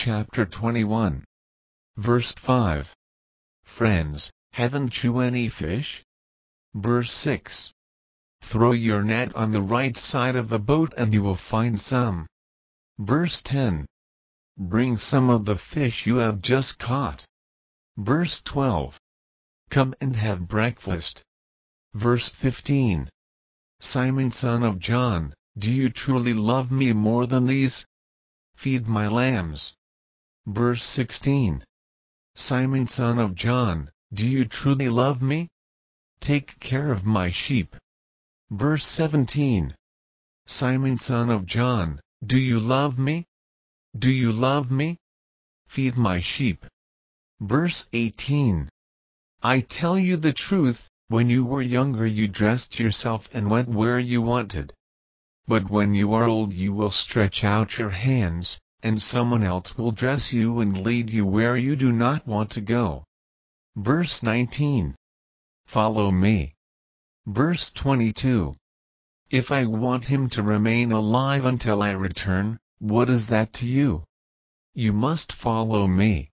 chapter 21. Verse 5. Friends, haven't you any fish? Verse 6. Throw your net on the right side of the boat and you will find some. Verse 10. Bring some of the fish you have just caught. Verse 12. Come and have breakfast. Verse 15. Simon, son of John, do you truly love me more than these? Feed my lambs. Verse 16. Simon, son of John, do you truly love me? Take care of my sheep. Verse 17. Simon, son of John, do you love me? Do you love me? Feed my sheep. Verse 18. I tell you the truth, when you were younger you dressed yourself and went where you wanted. But when you are old you will stretch out your hands, and someone else will dress you and lead you where you do not want to go. Verse 19. Follow me. Verse 22. If I want him to remain alive until I return, what is that to you? You must follow me.